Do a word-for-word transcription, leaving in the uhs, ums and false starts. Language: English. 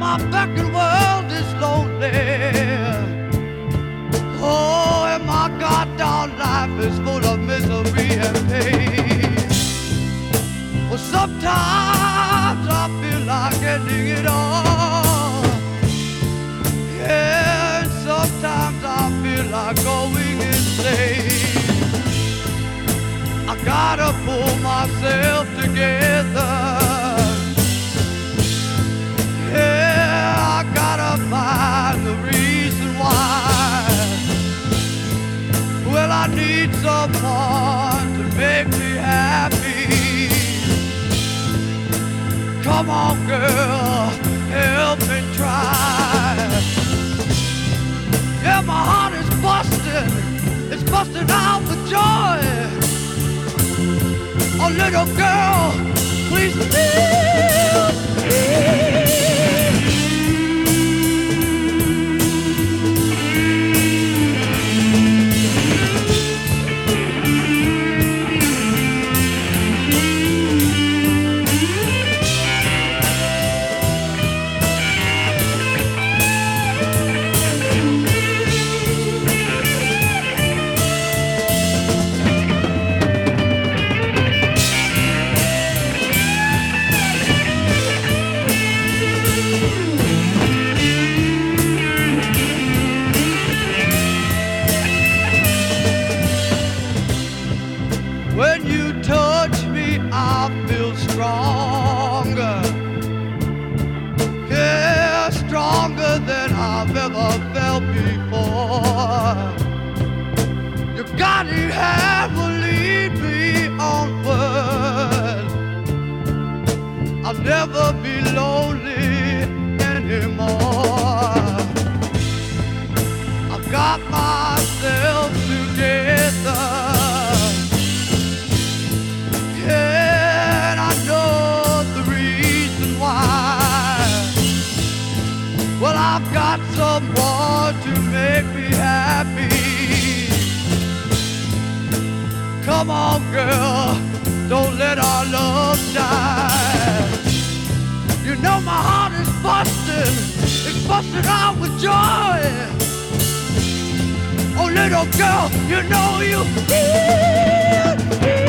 my fucking world is lonely. Oh, and my goddamn life is full of misery and pain. Well, sometimes I feel like ending it all. Yeah, and sometimes I feel like going insane. I gotta pull myself together. Yeah, I gotta find the reason why. Well, I need someone to make me happy. Come on, girl, help me try. Yeah, my heart is busting, it's busting out with joy. Oh, little girl, please feel me. When you touch me, I feel stronger. Yeah, stronger than I've ever felt before. Your guiding hand will lead me onward. I'll never be lonely anymore. I've got myself together. And I know the reason why. Well, I've got someone to make me happy. Come on, girl, don't let our love die. You know my heart is busting, it's busting out with joy. Oh, little girl, you know you feel, feel.